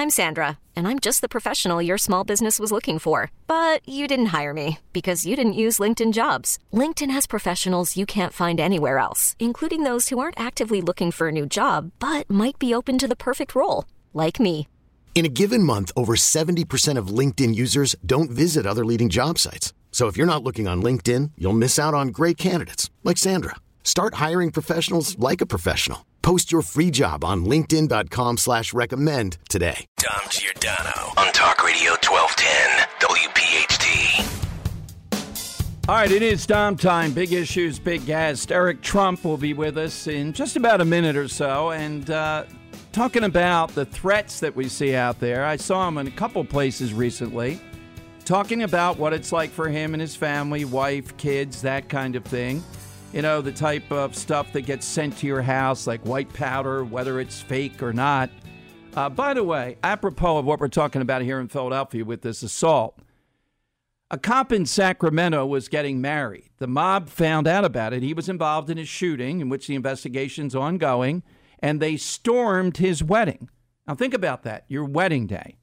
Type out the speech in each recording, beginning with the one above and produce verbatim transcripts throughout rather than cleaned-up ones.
I'm Sandra, and I'm just the professional your small business was looking for. But you didn't hire me because you didn't use LinkedIn Jobs. LinkedIn has professionals you can't find anywhere else, including those who aren't actively looking for a new job, but might be open to the perfect role, like me. In a given month, over seventy percent of LinkedIn users don't visit other leading job sites. So if you're not looking on LinkedIn, you'll miss out on great candidates like Sandra. Start hiring professionals like a professional. Post your free job on linkedin.com slash recommend today. Dom Giordano on Talk Radio twelve ten W P H T. All right, it is Dom time. Big issues, big guest. Eric Trump will be with us in just about a minute or so. And uh, talking about the threats that we see out there. I saw him in a couple places recently, talking about what it's like for him and his family, wife, kids, that kind of thing. You know, the type of stuff that gets sent to your house, like white powder, whether it's fake or not. Uh, by the way, apropos of what we're talking about here in Philadelphia with this assault, a cop in Sacramento was getting married. The mob found out about it. He was involved in a shooting in which the investigation's ongoing, and they stormed his wedding. Now, think about that, your wedding day.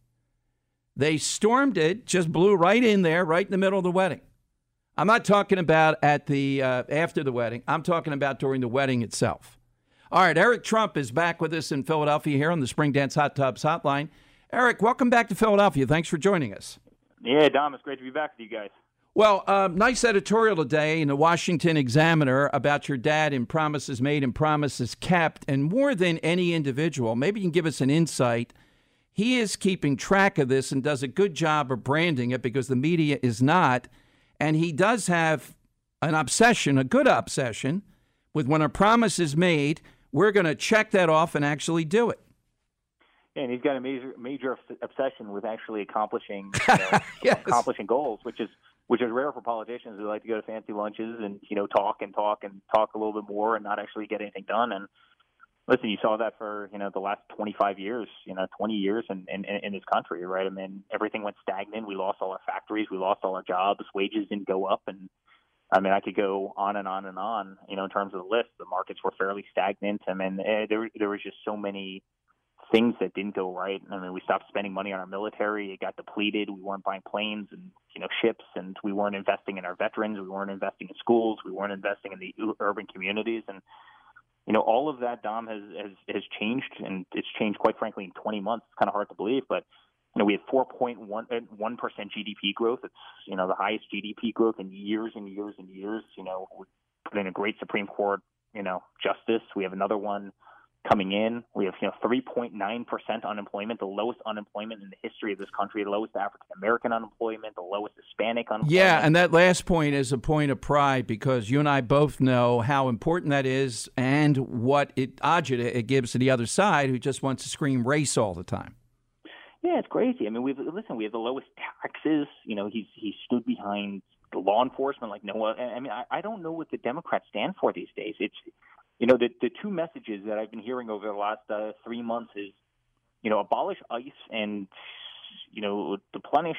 They stormed it, just blew right in there, right in the middle of the wedding. I'm not talking about at the uh, after the wedding. I'm talking about during the wedding itself. All right, Eric Trump is back with us in Philadelphia here on the Spring Dance Hot Tubs Hotline. Eric, welcome back to Philadelphia. Thanks for joining us. Yeah, Dom, it's great to be back with you guys. Well, uh, nice editorial today in the Washington Examiner about your dad and promises made and promises kept. And more than any individual, maybe you can give us an insight. He is keeping track of this and does a good job of branding it because the media is not. And he does have an obsession, a good obsession, with when a promise is made, we're going to check that off and actually do it. Yeah, and he's got a major major obsession with actually accomplishing you know, yes. accomplishing goals, which is which is rare for politicians who like to go to fancy lunches and you know talk and talk and talk a little bit more and not actually get anything done. And listen, you saw that for you know the last twenty-five years, you know, twenty years in, in, in this country, right? I mean, everything went stagnant. We lost all our factories. We lost all our jobs. Wages didn't go up. And, I mean, I could go on and on and on, you know, in terms of the list. The markets were fairly stagnant. I mean, eh, there, there was just so many things that didn't go right. I mean, we stopped spending money on our military. It got depleted. We weren't buying planes and, you know, ships, and we weren't investing in our veterans. We weren't investing in schools. We weren't investing in the urban communities. And, you know, all of that, Dom, has, has, has changed, and it's changed, quite frankly, in twenty months. It's kind of hard to believe, but, you know, we had four point one percent G D P growth. It's, you know, the highest G D P growth in years and years and years. You know, we put in a great Supreme Court, you know, justice. We have another one coming in. We have, you know, three point nine percent unemployment, the lowest unemployment in the history of this country, the lowest African-American unemployment, the lowest Hispanic unemployment. Yeah, and that last point is a point of pride because you and I both know how important that is and what it agita it gives to the other side who just wants to scream race all the time. Yeah, it's crazy. I mean, we've listen, we have the lowest taxes. You know, he's he stood behind the law enforcement like no one. I mean, I, I don't know what the Democrats stand for these days. It's You know, the, the two messages that I've been hearing over the last uh, three months is, you know, abolish ICE and, you know, deplenish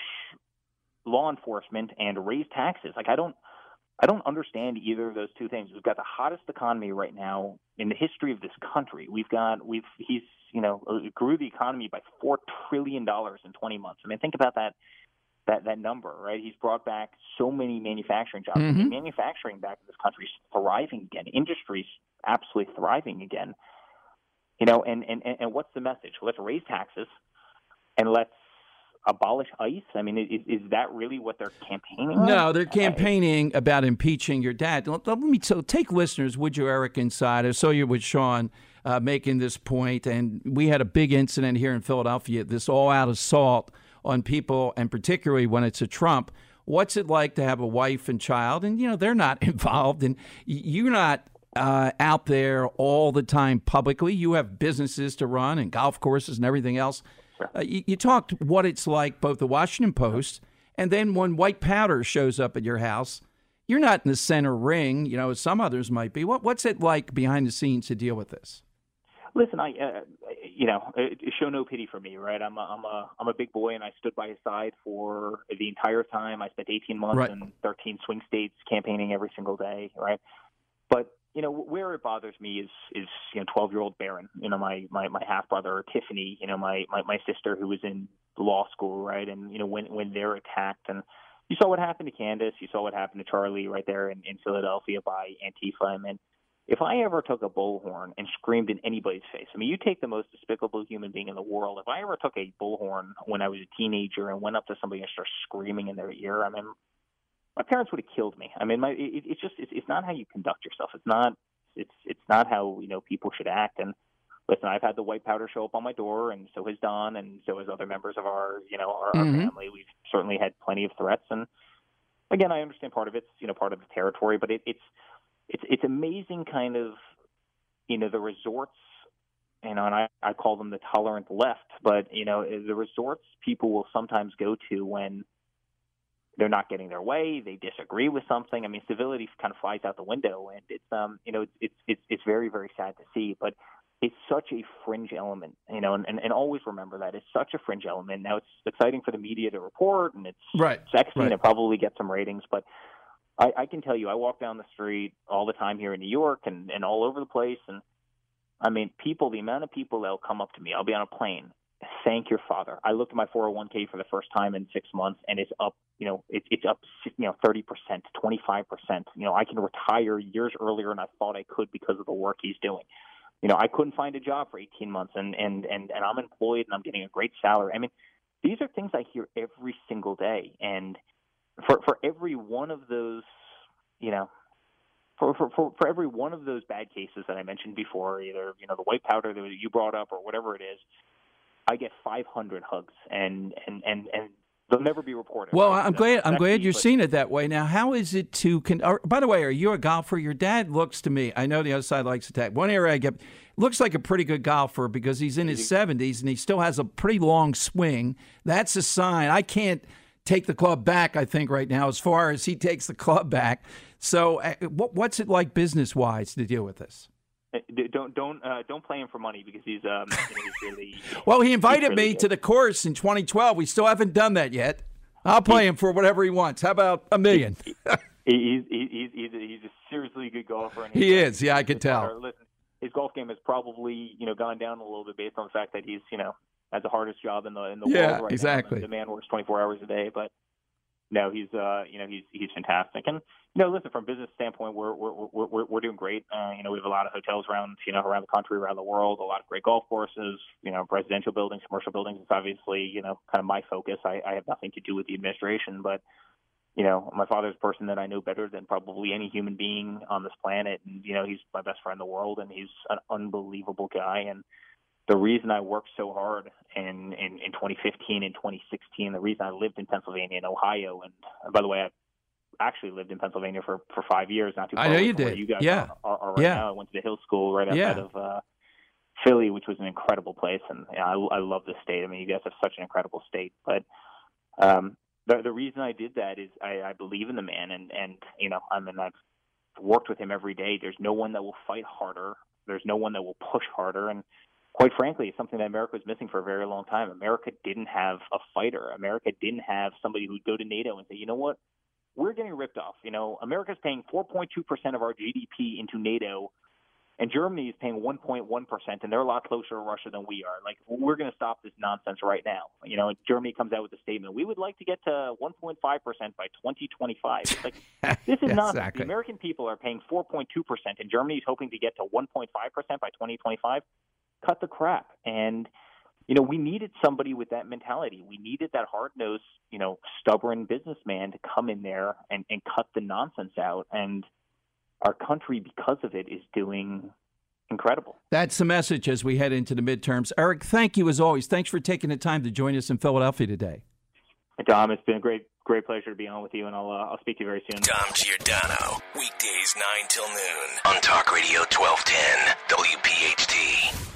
law enforcement and raise taxes. Like, I don't I don't understand either of those two things. We've got the hottest economy right now in the history of this country. We've got, we've, he's, you know, grew the economy by four trillion dollars in twenty months. I mean, think about that. That, that number, right? He's brought back so many manufacturing jobs. Mm-hmm. I mean, manufacturing back in this country is thriving again. Industry's absolutely thriving again. You know, and, and, and what's the message? Let's raise taxes and let's abolish ICE. I mean, is, is that really what they're campaigning on? No, they're campaigning about impeaching your dad. Let, let me so take listeners, would you, Eric, inside. I saw you with Sean uh, making this point, and we had a big incident here in Philadelphia, this all-out assault on people, and particularly when it's a Trump. What's it like to have a wife and child? And, you know, they're not involved, and you're not uh, out there all the time publicly. You have businesses to run and golf courses and everything else. Sure. Uh, you, you talked what it's like, both the Washington Post, and then when white powder shows up at your house, you're not in the center ring, you know, as some others might be. What, what's it like behind the scenes to deal with this? Listen, I, uh, you know, show no pity for me, right? I'm a, I'm a, I'm a big boy, and I stood by his side for the entire time. I spent eighteen months right. in thirteen swing states campaigning every single day, right? But you know, where it bothers me is, is you know, twelve-year-old Barron, you know, my, my, my half-brother, Tiffany, you know, my, my, my sister who was in law school, right? And, you know, when, when they're attacked, and you saw what happened to Candace, you saw what happened to Charlie right there in, in Philadelphia by Antifa. I mean, if I ever took a bullhorn and screamed in anybody's face, I mean, you take the most despicable human being in the world. If I ever took a bullhorn when I was a teenager and went up to somebody and started screaming in their ear, I mean, my parents would have killed me. I mean, my, it, it's just it's, it's not how you conduct yourself. It's not it's it's not how, you know, people should act. And listen, I've had the white powder show up on my door, and so has Don, and so has other members of our you know our, mm-hmm. our family. We've certainly had plenty of threats, and again, I understand part of it's you know part of the territory, but it, it's it's it's amazing, kind of you know the resorts. You know, and I, I call them the tolerant left, but you know the resorts people will sometimes go to when they're not getting their way, they disagree with something. I mean, civility kind of flies out the window, and it's um, you know, it's it's it's, it's very very sad to see, but it's such a fringe element, you know, and, and, and always remember that it's such a fringe element. Now it's exciting for the media to report, and it's right, sexy, right. and it probably gets some ratings, but I, I can tell you, I walk down the street all the time here in New York and, and all over the place, and I mean, people, the amount of people that'll come up to me, I'll be on a plane. Thank your father. I looked at my four oh one k for the first time in six months, and it's up, you know, it, it's up, you know, thirty percent, twenty-five percent. You know, I can retire years earlier than I thought I could because of the work he's doing. You know, I couldn't find a job for eighteen months, and, and, and, and I'm employed, and I'm getting a great salary. I mean, these are things I hear every single day. And for, for every one of those, you know, For, for for for every one of those bad cases that I mentioned before, either, you know, the white powder that you brought up or whatever it is, I get five hundred hugs, and, and, and, and they'll never be reported. Well, right? I'm glad I'm glad you're but, seeing it that way. Now, how is it to con- – by the way, are you a golfer? Your dad looks to me – I know the other side likes to tag. One area I get – looks like a pretty good golfer because he's in his seventies and he still has a pretty long swing. That's a sign. I can't take the club back, I think, right now as far as he takes the club back. So uh, what, what's it like business-wise to deal with this? Don't don't uh, don't play him for money because he's um you know, he's really well he invited really me good. to the course in twenty twelve. We still haven't done that yet. I'll play him for whatever he wants. How about a million? he's he's he's he's a, he's a seriously good golfer. And he is. Yeah, I can tell. Listen, his golf game has probably you know gone down a little bit based on the fact that he's you know has the hardest job in the in the yeah, world right exactly. now. The man works twenty-four hours a day, but no, he's uh you know he's he's fantastic. And you know, listen, from a business standpoint, we're we're we're we're, we're doing great. Uh, you know, we have a lot of hotels around you know around the country, around the world, a lot of great golf courses. You know, residential buildings, commercial buildings. It's obviously you know kind of my focus. I, I have nothing to do with the administration, but you know, my father's a person that I know better than probably any human being on this planet, and you know, he's my best friend in the world, and he's an unbelievable guy. And the reason I worked so hard in, in, in twenty fifteen and twenty sixteen, the reason I lived in Pennsylvania and Ohio, and, and by the way, I actually lived in Pennsylvania for, for five years, not too far I know away you from did. where you guys yeah. are, are right yeah. now. I went to the Hill School right outside yeah. of uh, Philly, which was an incredible place, and yeah, I, I love the state. I mean, you guys have such an incredible state. But um, the, the reason I did that is I, I believe in the man, and, and you know, I mean, I've worked with him every day. There's no one that will fight harder. There's no one that will push harder, and quite frankly, it's something that America was missing for a very long time. America didn't have a fighter. America didn't have somebody who'd go to NATO and say, you know what, we're getting ripped off. You know, America's paying four point two percent of our G D P into NATO, and Germany is paying one point one percent, and they're a lot closer to Russia than we are. Like, we're going to stop this nonsense right now. You know, Germany comes out with a statement. We would like to get to one point five percent by twenty twenty-five. It's like, this is nonsense. Exactly. The American people are paying four point two percent, and Germany is hoping to get to one point five percent by twenty twenty-five. Cut the crap. And, you know, we needed somebody with that mentality. We needed that hard-nosed, you know, stubborn businessman to come in there and, and cut the nonsense out. And our country, because of it, is doing incredible. That's the message as we head into the midterms. Eric, thank you as always. Thanks for taking the time to join us in Philadelphia today. Dom, it's been a great, great pleasure to be on with you, and I'll, uh, I'll speak to you very soon. Dom Giordano, weekdays nine till noon on Talk Radio twelve ten W P H T.